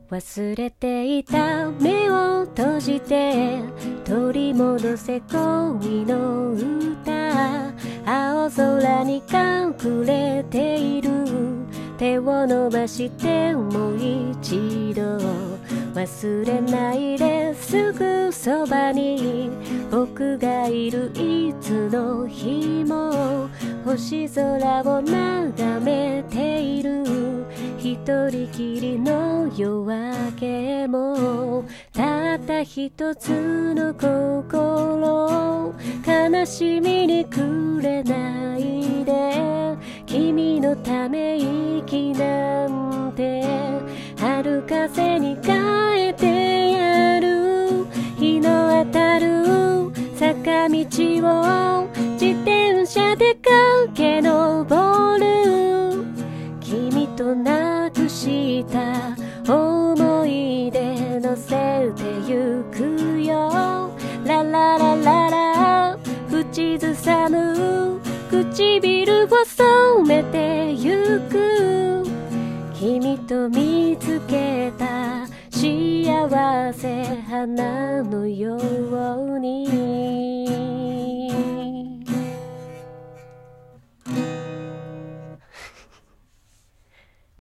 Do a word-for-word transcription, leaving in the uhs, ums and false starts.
忘れていた目を閉じて取り戻せ恋の歌。青空に隠れている手を伸ばしてもう一度忘れないですぐそばに僕がいるいつの日も星空を眺めている一人きりの夜明けもたった一つの心悲しみにくれないで君のため息なんて春風に変えてやる日の当たる坂道を自転車で駆け上る君となくした思い出乗せてゆくよラララララ口ずさむ唇を染めてゆく君と見つけた幸せ花のように